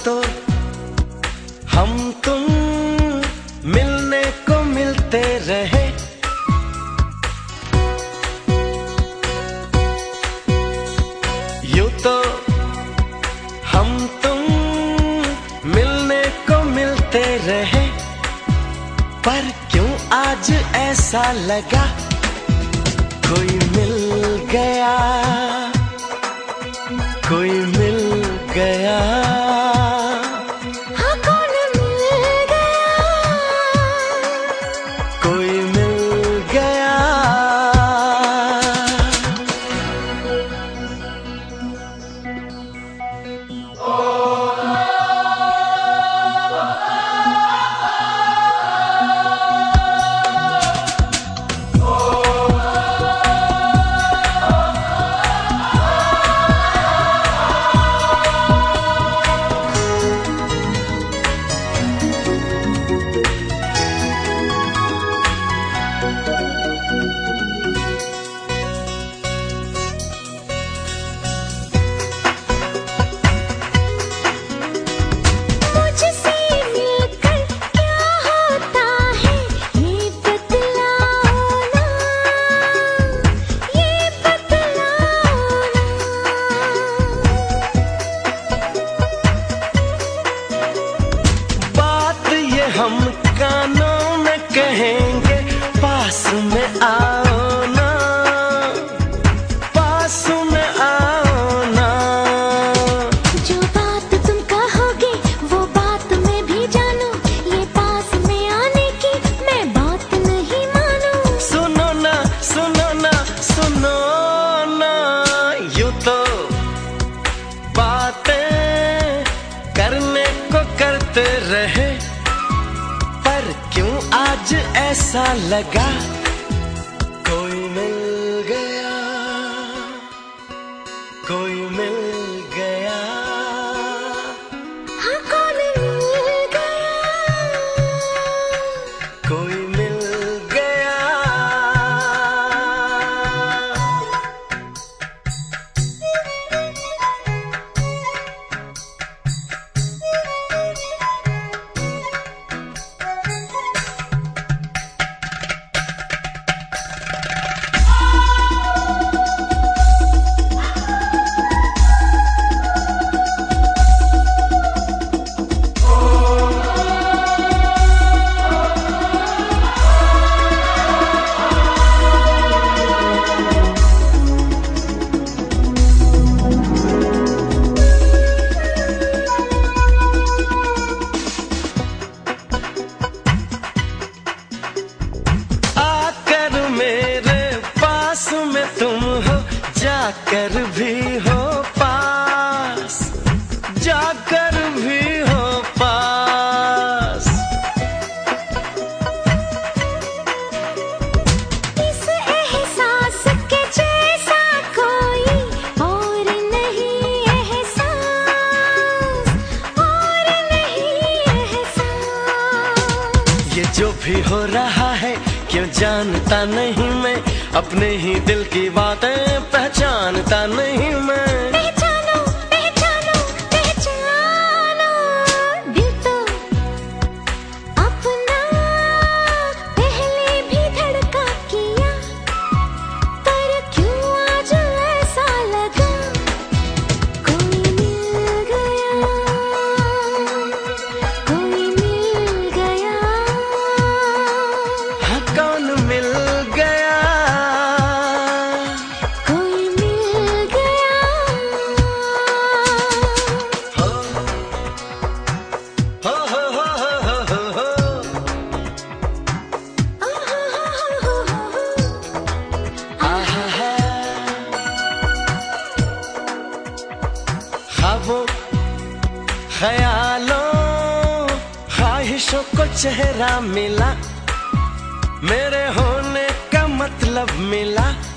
तो हम तुम मिलने को मिलते रहे, यूं तो हम तुम मिलने को मिलते रहे, पर क्यों आज ऐसा लगा कोई मिल गया, कोई मिल गया। हाँ, कौन मिल गया, कोई मिल गया। हम कानों में कहेंगे, पास में आओ ना, पास में आओ ना। जो बात तुम कहोगे वो बात मैं भी जानूं, ये पास में आने की मैं बात नहीं मानूं। सुनो ना, सुनो ना, सुनो ना, यूं तो बातें करने को करते रहे, पर क्यों आज ऐसा लगा कोई मिल गया, कोई मिल गया। हाँ, कौन मिल गया, कोई मिल गया। तुम हो जाकर भी हो पास, जाकर भी हो पास। इस एहसास के जैसा कोई और नहीं एहसास, और नहीं एहसास। ये जो भी हो रहा है क्यों जानता नहीं मैं, अपने ही दिल की बातें पहचानता नहीं मैं। पहचानो, पहचानो, पहचानो, दिल तो अपना पहले भी धड़का किया, पर क्यों आज ऐसा लगा कोई मिल गया, कोई मिल गया। हाँ, कौन मिल गया, ख्वाबों ख्यालों ख्वाहिशों को चेहरा मिला, मेरे होने का मतलब मिला।